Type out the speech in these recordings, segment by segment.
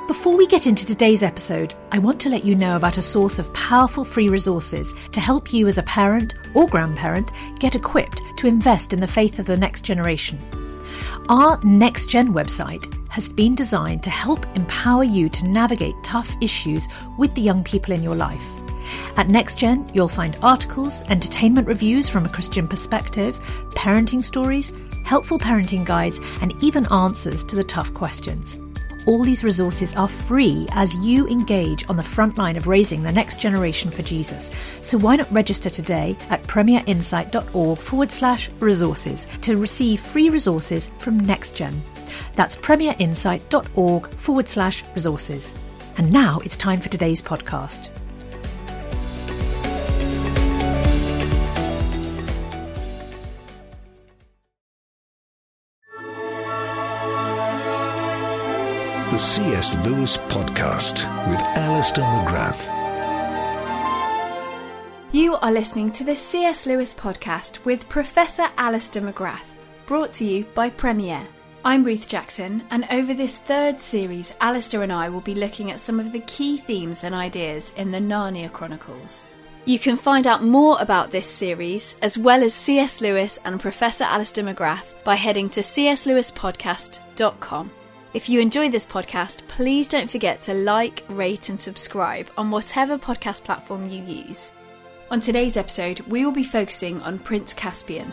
Before we get into today's episode, I want to let you know about a source of powerful free resources to help you as a parent or grandparent get equipped to invest in the faith of the next generation. Our Next Gen website has been designed to help empower you to navigate tough issues with the young people in your life. At NextGen, you'll find articles, entertainment reviews from a Christian perspective, parenting stories, helpful parenting guides, and even answers to the tough questions. All these resources are free as you engage on the front line of raising the next generation for Jesus. So why not register today at premierinsight.org/resources to receive free resources from NextGen. That's premierinsight.org/resources. And now it's time for today's podcast. The C.S. Lewis Podcast with Alistair McGrath. You are listening to the C.S. Lewis Podcast with Professor Alistair McGrath, brought to you by Premier. I'm Ruth Jackson, and over this third series, Alistair and I will be looking at some of the key themes and ideas in the Narnia Chronicles. You can find out more about this series, as well as C.S. Lewis and Professor Alistair McGrath, by heading to cslewispodcast.com. If you enjoy this podcast, please don't forget to like, rate and subscribe on whatever podcast platform you use. On today's episode, we will be focusing on Prince Caspian.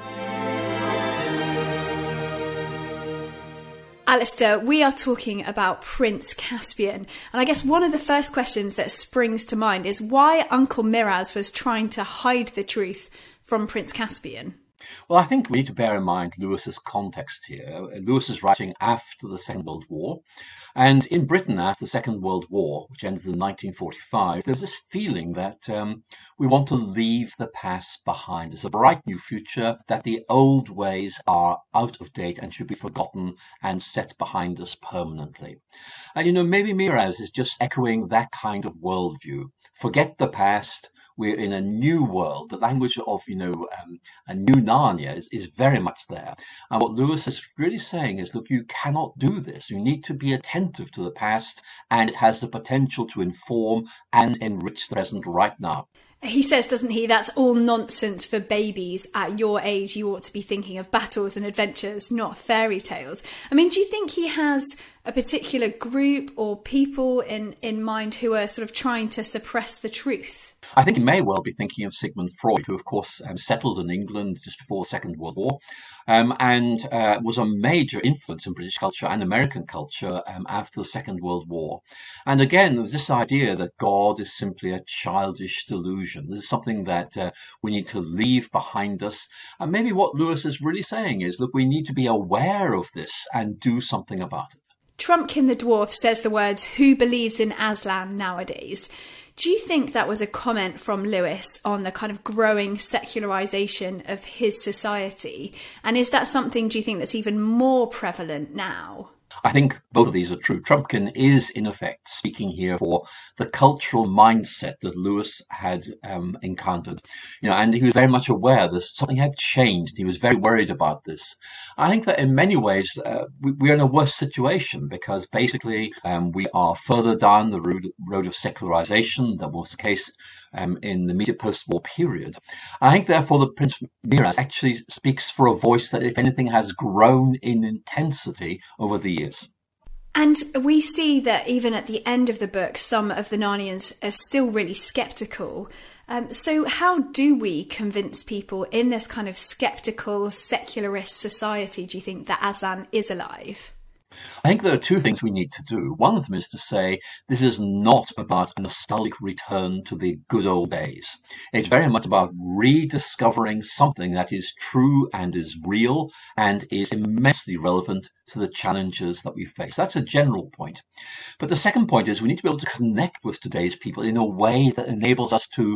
Alistair, we are talking about Prince Caspian, and I guess one of the first questions that springs to mind is why Uncle Miraz was trying to hide the truth from Prince Caspian. Well, I think we need to bear in mind Lewis's context here. Lewis is writing after the Second World War. And in Britain, after the Second World War, which ended in 1945, there's this feeling that we want to leave the past behind. It's a bright new future, that the old ways are out of date and should be forgotten and set behind us permanently. And, maybe Miraz is just echoing that kind of worldview. Forget the past. We're in a new world. The language of, a new Narnia is very much there. And what Lewis is really saying is, look, you cannot do this. You need to be attentive to the past, and it has the potential to inform and enrich the present right now. He says, doesn't he, that's all nonsense for babies at your age. You ought to be thinking of battles and adventures, not fairy tales. I mean, do you think he has a particular group or people in mind who are sort of trying to suppress the truth? I think he may well be thinking of Sigmund Freud, who, of course, settled in England just before the Second World War, and was a major influence in British culture and American culture after the Second World War. And again, there was this idea that God is simply a childish delusion. This is something that we need to leave behind us. And maybe what Lewis is really saying is, look, we need to be aware of this and do something about it. Trumpkin the Dwarf says the words, "Who believes in Aslan nowadays?" Do you think that was a comment from Lewis on the kind of growing secularization of his society? And is that something, do you think, that's even more prevalent now? I think both of these are true. Trumpkin is, in effect, speaking here for the cultural mindset that Lewis had encountered. And he was very much aware that something had changed. He was very worried about this. I think that in many ways, we're in a worse situation because basically we are further down the road of secularization than was the case in the immediate post-war period. I think, therefore, that Prince Miraz actually speaks for a voice that, if anything, has grown in intensity over the years. And we see that even at the end of the book, some of the Narnians are still really sceptical. So how do we convince people in this kind of sceptical, secularist society, do you think, that Aslan is alive? I think there are two things we need to do. One of them is to say this is not about a nostalgic return to the good old days. It's very much about rediscovering something that is true and is real and is immensely relevant to the challenges that we face. That's a general point. But the second point is we need to be able to connect with today's people in a way that enables us to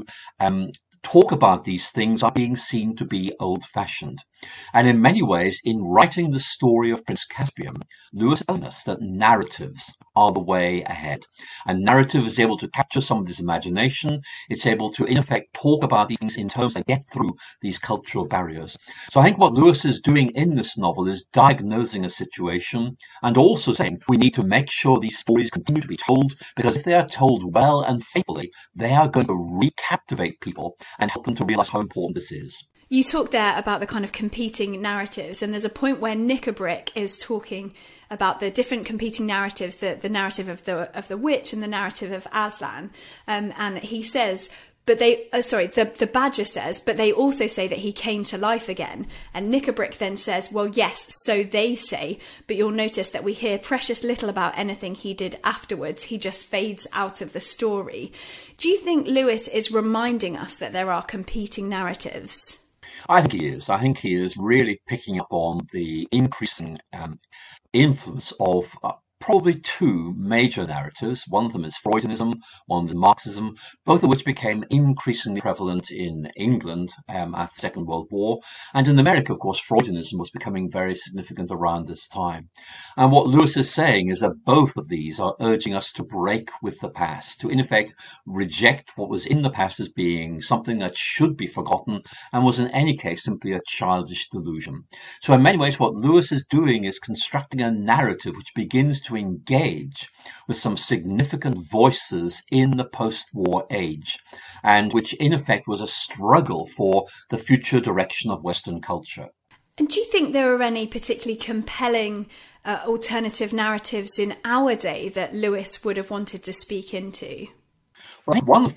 talk about these things are being seen to be old-fashioned. And in many ways, in writing the story of Prince Caspian, Lewis tells us that narratives are the way ahead. And narrative is able to capture somebody's imagination. It's able to, in effect, talk about these things in terms that get through these cultural barriers. So I think what Lewis is doing in this novel is diagnosing a situation and also saying we need to make sure these stories continue to be told, because if they are told well and faithfully, they are going to recaptivate people and help them to realize how important this is. You talked there about the kind of competing narratives, and there's a point where Nikabrik is talking about the different competing narratives, the narrative of the witch and the narrative of Aslan, and he says, but they, the badger says, but they also say that he came to life again. And Nikabrik then says, well, yes, so they say, but you'll notice that we hear precious little about anything he did afterwards. He just fades out of the story. Do you think Lewis is reminding us that there are competing narratives? I think he is. I think he is really picking up on the increasing influence of probably two major narratives. One of them is Freudianism, one of them is Marxism, both of which became increasingly prevalent in England after the Second World War. And in America, of course, Freudianism was becoming very significant around this time. And what Lewis is saying is that both of these are urging us to break with the past, to in effect reject what was in the past as being something that should be forgotten and was in any case simply a childish delusion. So in many ways, what Lewis is doing is constructing a narrative which begins to engage with some significant voices in the post-war age, and which in effect was a struggle for the future direction of Western culture. And do you think there are any particularly compelling alternative narratives in our day that Lewis would have wanted to speak into? Well, I think one of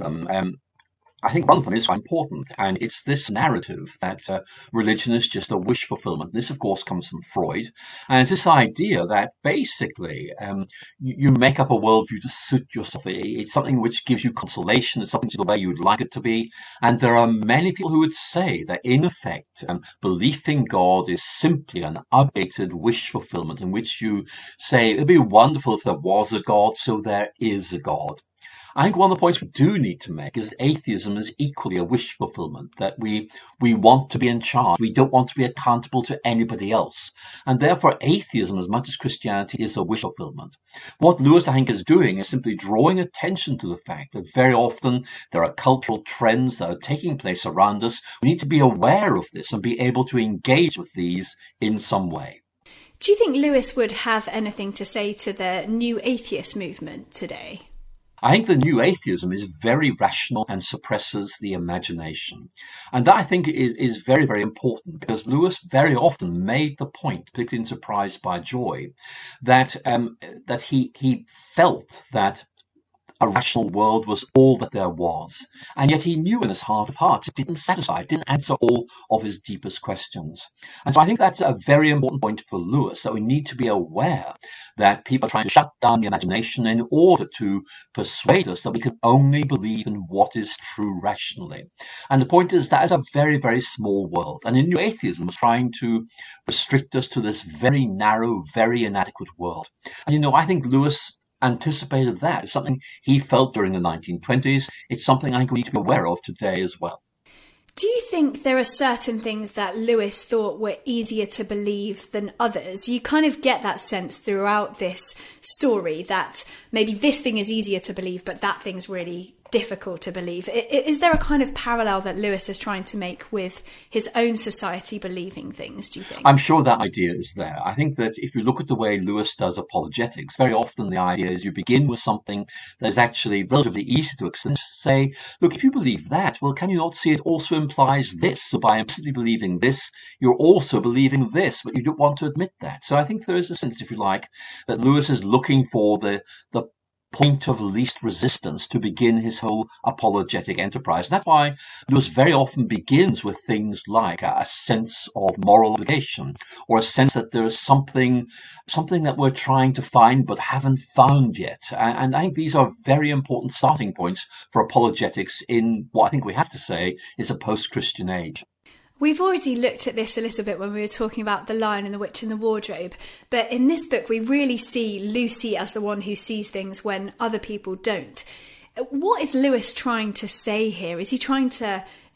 them is quite important, and it's this narrative that religion is just a wish fulfillment. This, of course, comes from Freud, and it's this idea that basically you make up a worldview to suit yourself. It's something which gives you consolation. It's something to the way you would like it to be. And there are many people who would say that, in effect, belief in God is simply an updated wish fulfillment in which you say, it'd be wonderful if there was a God, so there is a God. I think one of the points we do need to make is that atheism is equally a wish fulfillment, that we want to be in charge. We don't want to be accountable to anybody else. And therefore, atheism, as much as Christianity, is a wish fulfillment. What Lewis, I think, is doing is simply drawing attention to the fact that very often there are cultural trends that are taking place around us. We need to be aware of this and be able to engage with these in some way. Do you think Lewis would have anything to say to the new atheist movement today? I think the new atheism is very rational and suppresses the imagination. And that, I think, is very, very important, because Lewis very often made the point, particularly in Surprised by Joy, that he felt that a rational world was all that there was. And yet he knew in his heart of hearts it didn't satisfy, it didn't answer all of his deepest questions. And so I think that's a very important point for Lewis, that we need to be aware that people are trying to shut down the imagination in order to persuade us that we can only believe in what is true rationally. And the point is that is a very, very small world. And the new atheism was trying to restrict us to this very narrow, very inadequate world. And I think Lewis anticipated that. It's something he felt during the 1920s. It's something I think we need to be aware of today as well. Do you think there are certain things that Lewis thought were easier to believe than others? You kind of get that sense throughout this story that maybe this thing is easier to believe, but that thing's really difficult to believe. Is there a kind of parallel that Lewis is trying to make with his own society believing things, do you think? I'm sure that idea is there. I think that if you look at the way Lewis does apologetics, very often the idea is you begin with something that is actually relatively easy to explain. Say, look, if you believe that, well, can you not see it also implies this? So by implicitly believing this, you're also believing this, but you don't want to admit that. So I think there is a sense, if you like, that Lewis is looking for the point of least resistance to begin his whole apologetic enterprise. And that's why Lewis very often begins with things like a sense of moral obligation, or a sense that there is something that we're trying to find but haven't found yet. And I think these are very important starting points for apologetics in what I think we have to say is a post-Christian age. We've already looked at this a little bit when we were talking about The Lion and the Witch and the Wardrobe, but in this book we really see Lucy as the one who sees things when other people don't. What is Lewis trying to say here? Is he trying to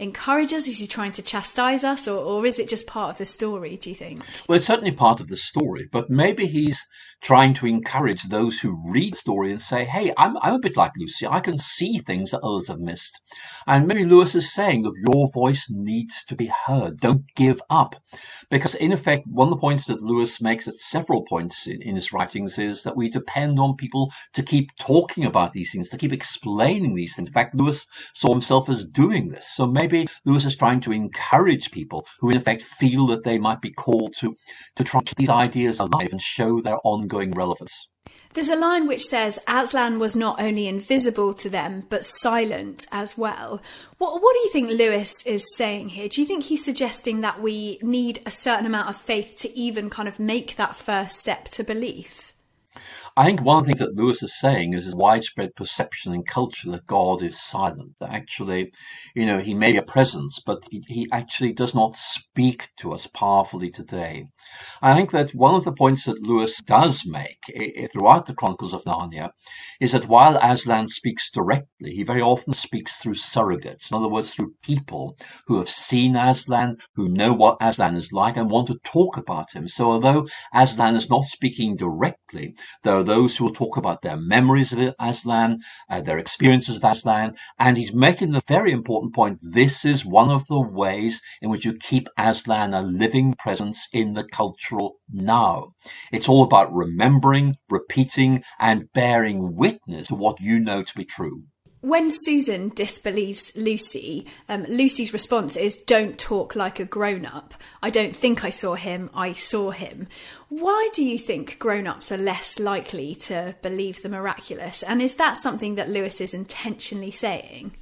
encourage us? Is he trying to chastise us, or is it just part of the story, do you think? Well, it's certainly part of the story, but maybe he's trying to encourage those who read the story and say, hey, I'm a bit like Lucy. I can see things that others have missed. And maybe Lewis is saying, look, your voice needs to be heard. Don't give up. Because in effect, one of the points that Lewis makes at several points in his writings is that we depend on people to keep talking about these things, to keep explaining these things. In fact, Lewis saw himself as doing this. So maybe Lewis is trying to encourage people who in effect feel that they might be called to try to keep these ideas alive and show their ongoing relevance. There's a line which says Aslan was not only invisible to them, but silent as well. What do you think Lewis is saying here? Do you think he's suggesting that we need a certain amount of faith to even kind of make that first step to belief? I think one of the things that Lewis is saying is his widespread perception in culture that God is silent, that actually, he may be a presence, but he actually does not speak to us powerfully today. I think that one of the points that Lewis does make throughout the Chronicles of Narnia is that while Aslan speaks directly, he very often speaks through surrogates, in other words, through people who have seen Aslan, who know what Aslan is like and want to talk about him. So although Aslan is not speaking directly, there are those who will talk about their memories of Aslan, their experiences of Aslan, and he's making the very important point, this is one of the ways in which you keep Aslan a living presence in the cultural now. It's all about remembering, repeating, and bearing witness to what you know to be true. When Susan disbelieves Lucy, Lucy's response is, don't talk like a grown-up. I don't think I saw him, I saw him. Why do you think grown-ups are less likely to believe the miraculous? And is that something that Lewis is intentionally saying?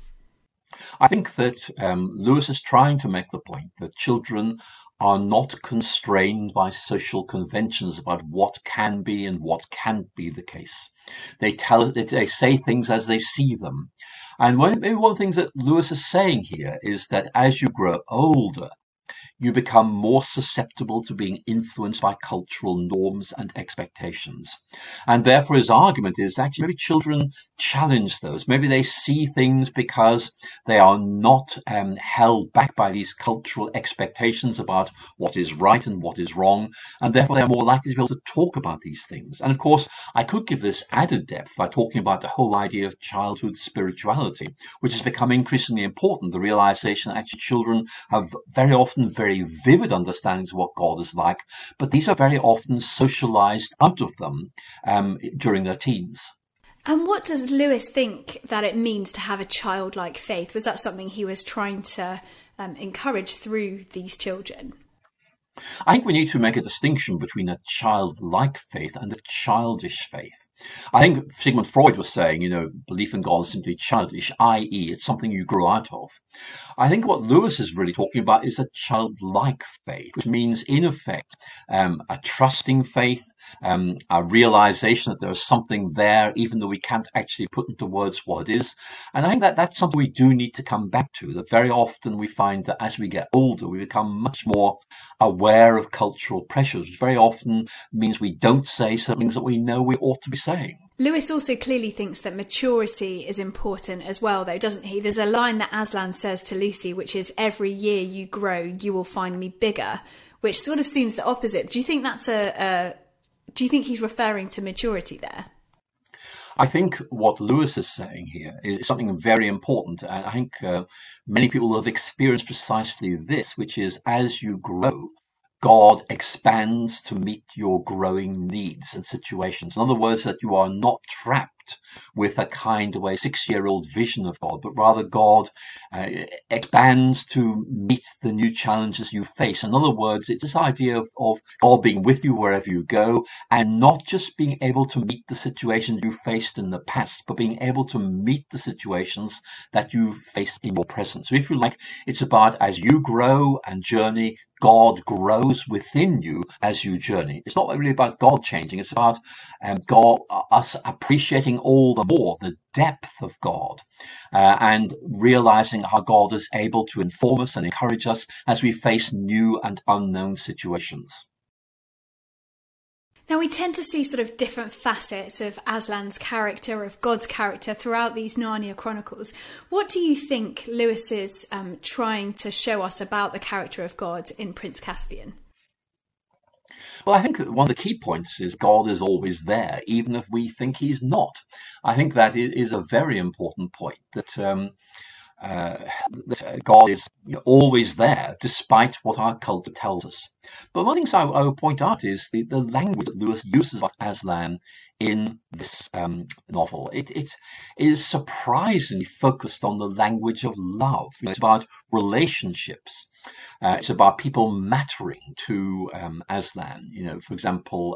I think that Lewis is trying to make the point that children are not constrained by social conventions about what can be and what can't be the case. They say things as they see them. And maybe one of the things that Lewis is saying here is that as you grow older, you become more susceptible to being influenced by cultural norms and expectations. And therefore his argument is actually maybe children challenge those. Maybe they see things because they are not held back by these cultural expectations about what is right and what is wrong, and therefore they're more likely to be able to talk about these things. And of course, I could give this added depth by talking about the whole idea of childhood spirituality, which has become increasingly important, the realization that actually children have very often very vivid understandings of what God is like, but these are very often socialized out of them during their teens. And what does Lewis think that it means to have a childlike faith? Was that something he was trying to encourage through these children? I think we need to make a distinction between a childlike faith and a childish faith. I think Sigmund Freud was saying, belief in God is simply childish, i.e. it's something you grow out of. I think what Lewis is really talking about is a childlike faith, which means, in effect, a trusting faith, a realization that there is something there, even though we can't actually put into words what it is. And I think that that's something we do need to come back to, that very often we find that as we get older, we become much more aware of cultural pressures, which very often means we don't say some things that we know we ought to be saying. Lewis also clearly thinks that maturity is important as well, though, doesn't he? There's a line that Aslan says to Lucy, which is, every year you grow, you will find me bigger, which sort of seems the opposite. Do you think that's do you think he's referring to maturity there? I think what Lewis is saying here is something very important. And I think many people have experienced precisely this, which is as you grow, God expands to meet your growing needs and situations. In other words, that you are not trapped with a kind of a 6-year-old vision of God, but rather God expands to meet the new challenges you face. In other words, it's this idea of God being with you wherever you go, and not just being able to meet the situations you faced in the past, but being able to meet the situations that you face in your present. So if you like, it's about as you grow and journey, God grows within you as you journey. It's not really about God changing. It's about us appreciating all the more the depth of God and realizing how God is able to inform us and encourage us as we face new and unknown situations. Now, we tend to see sort of different facets of Aslan's character, of God's character, throughout these Narnia chronicles. What do you think Lewis is trying to show us about the character of God in Prince Caspian? Well, I think that one of the key points is God is always there, even if we think he's not. I think that is a very important point, that God is always there, despite what our culture tells us. But one of the things I would point out is the language that Lewis uses of Aslan in this novel. It is surprisingly focused on the language of love. It's about relationships. It's about people mattering to Aslan. For example,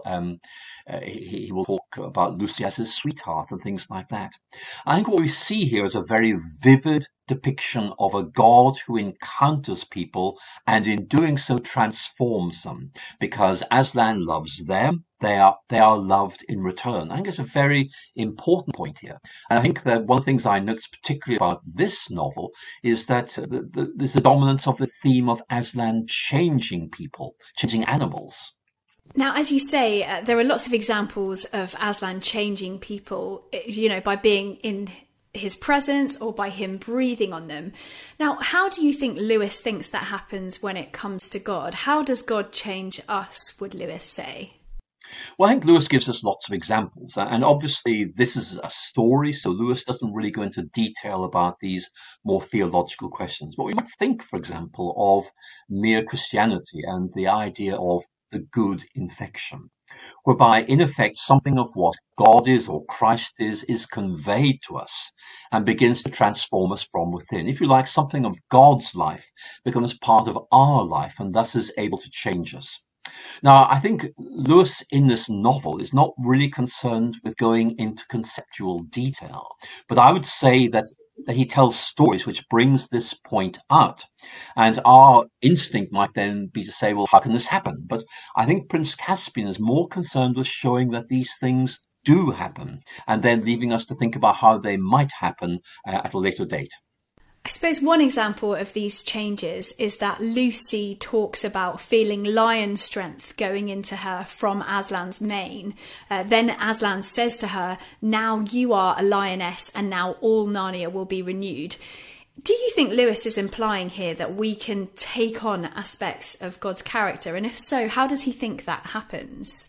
he will talk about Lucy as his sweetheart and things like that. I think what we see here is a very vivid depiction of a God who encounters people and in doing so transforms them, because Aslan loves them. They are loved in return. I think it's a very important point here. And I think that one of the things I noticed particularly about this novel is that there's the dominance of the theme of Aslan changing people, changing animals. Now, as you say, there are lots of examples of Aslan changing people, by being in his presence or by him breathing on them. Now, how do you think Lewis thinks that happens when it comes to God? How does God change us, would Lewis say? Well, I think Lewis gives us lots of examples, and obviously this is a story, so Lewis doesn't really go into detail about these more theological questions. But we might think, for example, of mere Christianity and the idea of the good infection, whereby, in effect, something of what God is or Christ is conveyed to us and begins to transform us from within. If you like, something of God's life becomes part of our life and thus is able to change us. Now, I think Lewis in this novel is not really concerned with going into conceptual detail, but I would say that he tells stories which brings this point out. And our instinct might then be to say, well, how can this happen? But I think Prince Caspian is more concerned with showing that these things do happen, and then leaving us to think about how they might happen at a later date. I suppose one example of these changes is that Lucy talks about feeling lion strength going into her from Aslan's mane. Then Aslan says to her, now you are a lioness and now all Narnia will be renewed. Do you think Lewis is implying here that we can take on aspects of God's character? And if so, how does he think that happens?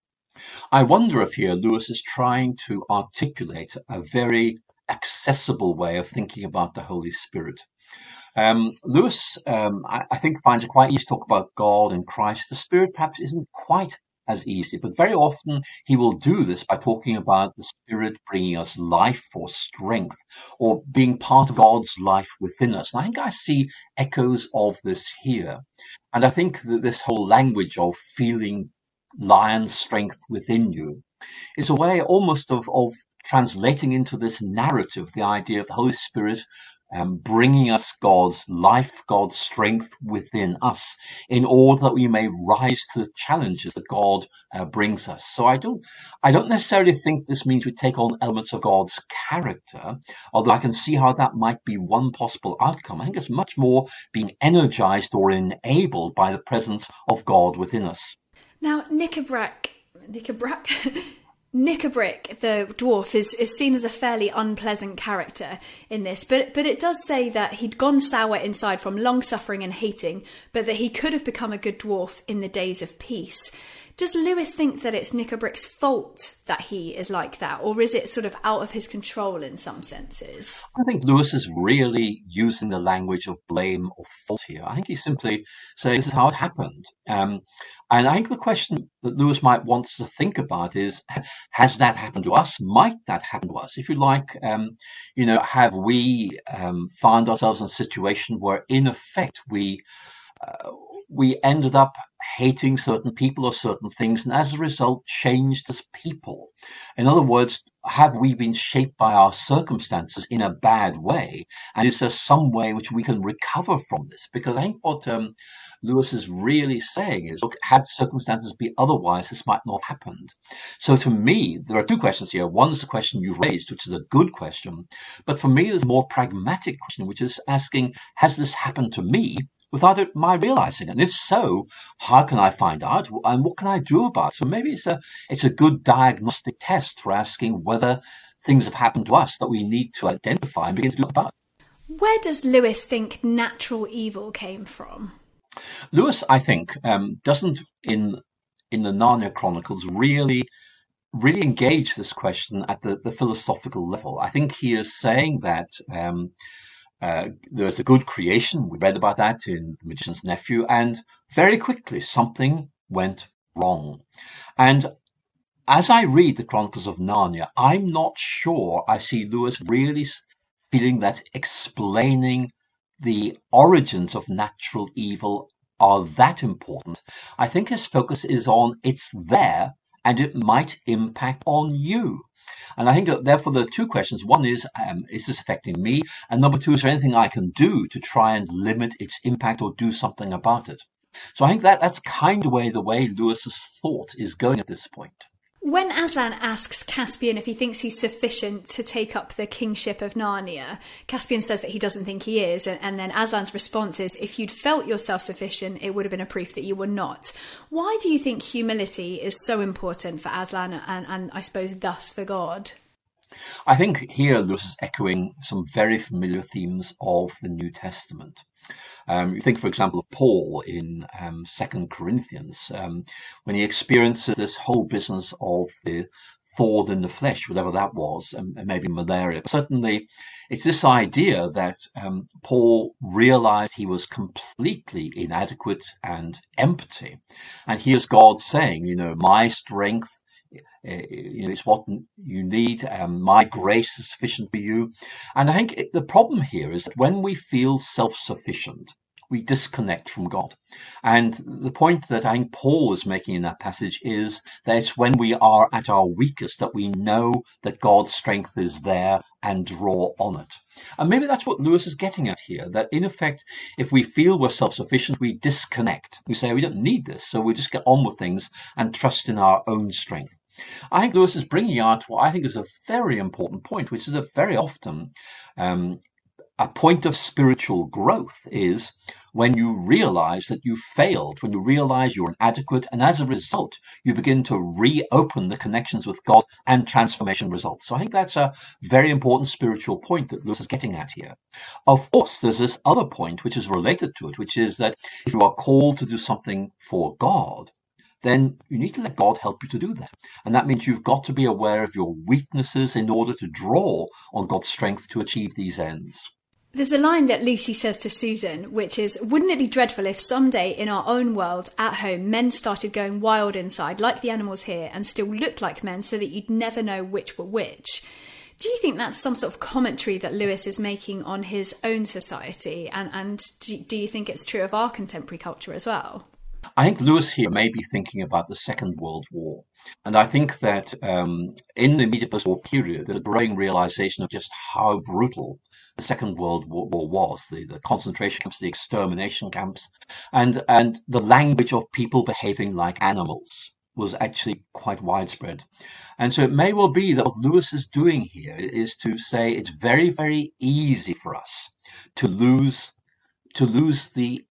I wonder if here Lewis is trying to articulate a very accessible way of thinking about the Holy Spirit. Lewis, I think, finds it quite easy to talk about God and Christ. The Spirit perhaps isn't quite as easy, but very often he will do this by talking about the Spirit bringing us life or strength, or being part of God's life within us. And I think I see echoes of this here. And I think that this whole language of feeling lion strength within you is a way almost of translating into this narrative the idea of the Holy Spirit bringing us God's life, God's strength within us, in order that we may rise to the challenges that God brings us. So I don't necessarily think this means we take on elements of God's character, although I can see how that might be one possible outcome. I think it's much more being energized or enabled by the presence of God within us. Now, Nickabrick, the dwarf, is seen as a fairly unpleasant character in this, but it does say that he'd gone sour inside from long suffering and hating, but that he could have become a good dwarf in the days of peace. Does Lewis think that it's Nickabrick's fault that he is like that, or is it sort of out of his control in some senses? I think Lewis is really using the language of blame or fault here. I think he's simply saying this is how it happened. And I think the question that Lewis might want us to think about is, has that happened to us? Might that happen to us? If you like, have we found ourselves in a situation where, in effect, we ended up hating certain people or certain things, and as a result changed as people? In other words, have we been shaped by our circumstances in a bad way? And is there some way in which we can recover from this? Because I think what Lewis is really saying is, look, had circumstances been otherwise, this might not have happened. So to me, there are two questions here. One is the question you've raised, which is a good question. But for me, there's a more pragmatic question, which is asking, has this happened to me? without my realizing it? And if so, how can I find out, and what can I do about it? So maybe it's a good diagnostic test for asking whether things have happened to us that we need to identify and begin to do about. Where does Lewis think natural evil came from? Lewis, I think, doesn't in the Narnia Chronicles really engage this question at the philosophical level. I think he is saying that there's a good creation. We read about that in The Magician's Nephew, and very quickly something went wrong. And as I read the Chronicles of Narnia, I'm not sure I see Lewis really feeling that explaining the origins of natural evil are that important. I think his focus is on it's there and it might impact on you. And I think that therefore there are two questions. One is this affecting me? And number two, is there anything I can do to try and limit its impact or do something about it? So I think that's kind of the way Lewis's thought is going at this point. When Aslan asks Caspian if he thinks he's sufficient to take up the kingship of Narnia, Caspian says that he doesn't think he is, and then Aslan's response is, if you'd felt yourself sufficient, it would have been a proof that you were not. Why do you think humility is so important for Aslan and I suppose thus for God? I think here Lewis is echoing some very familiar themes of the New Testament. You think, for example, of Paul in 2 Corinthians, when he experiences this whole business of the thorn in the flesh, whatever that was, and maybe malaria. But certainly, it's this idea that Paul realized he was completely inadequate and empty. And here's God saying, my strength it's what you need. My grace is sufficient for you. And I think the problem here is that when we feel self-sufficient, we disconnect from God. And the point that I think Paul is making in that passage is that it's when we are at our weakest that we know that God's strength is there and draw on it. And maybe that's what Lewis is getting at here, that in effect, if we feel we're self-sufficient, we disconnect. We say we don't need this, so we just get on with things and trust in our own strength. I think Lewis is bringing out what I think is a very important point, which is that very often a point of spiritual growth is when you realize that you failed, when you realize you're inadequate, and as a result, you begin to reopen the connections with God and transformation results. So I think that's a very important spiritual point that Lewis is getting at here. Of course, there's this other point which is related to it, which is that if you are called to do something for God, then you need to let God help you to do that. And that means you've got to be aware of your weaknesses in order to draw on God's strength to achieve these ends. There's a line that Lucy says to Susan, which is, wouldn't it be dreadful if someday in our own world, at home, men started going wild inside, like the animals here, and still looked like men so that you'd never know which were which? Do you think that's some sort of commentary that Lewis is making on his own society? And do you think it's true of our contemporary culture as well? I think Lewis here may be thinking about the Second World War. And I think that in the immediate post-war period, there's a growing realization of just how brutal the Second World War was, the concentration camps, the extermination camps, and the language of people behaving like animals was actually quite widespread. And so it may well be that what Lewis is doing here is to say it's very, very easy for us to lose the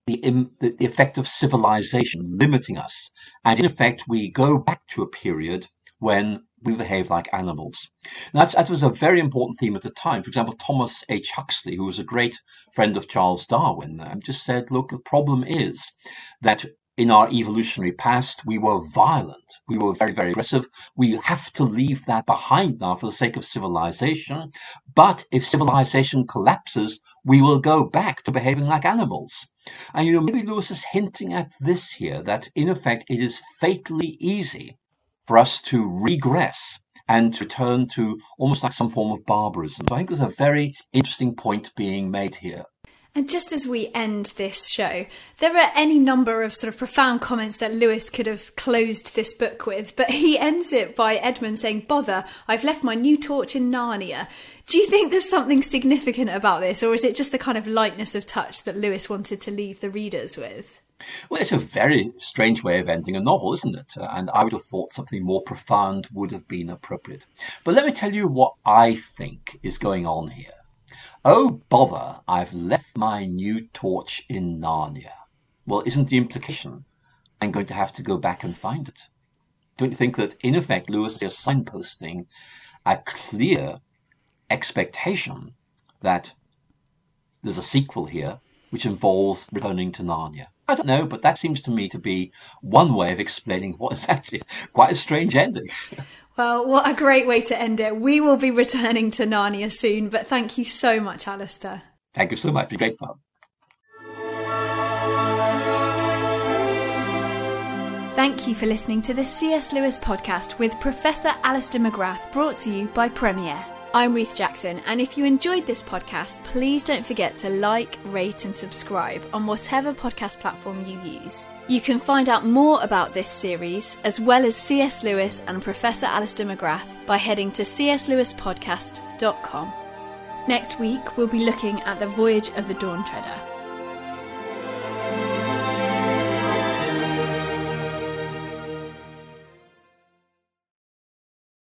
effect of civilization limiting us. And in effect, we go back to a period when we behave like animals. Now, that was a very important theme at the time. For example, Thomas H. Huxley, who was a great friend of Charles Darwin, just said, look, the problem is that in our evolutionary past, we were violent. We were very, very aggressive. We have to leave that behind now for the sake of civilization. But if civilization collapses, we will go back to behaving like animals. And, maybe Lewis is hinting at this here, that in effect, it is fatally easy for us to regress and to return to almost like some form of barbarism. So I think there's a very interesting point being made here. And just as we end this show, there are any number of sort of profound comments that Lewis could have closed this book with, but he ends it by Edmund saying, "Bother, I've left my new torch in Narnia." Do you think there's something significant about this, or is it just the kind of lightness of touch that Lewis wanted to leave the readers with? Well, it's a very strange way of ending a novel, isn't it? And I would have thought something more profound would have been appropriate. But let me tell you what I think is going on here. Oh, bother, I've left my new torch in Narnia. Well, isn't the implication I'm going to have to go back and find it? Don't you think that, in effect, Lewis is signposting a clear expectation that there's a sequel here which involves returning to Narnia? I don't know, but that seems to me to be one way of explaining what is actually quite a strange ending. Well, what a great way to end it. We will be returning to Narnia soon, but thank you so much, Alistair. Thank you so much. It's been great fun. Thank you for listening to the C.S. Lewis podcast with Professor Alistair McGrath, brought to you by Premier. I'm Ruth Jackson, and if you enjoyed this podcast, please don't forget to like, rate and subscribe on whatever podcast platform you use. You can find out more about this series, as well as C.S. Lewis and Professor Alistair McGrath, by heading to cslewispodcast.com. Next week, we'll be looking at The Voyage of the Dawn Treader.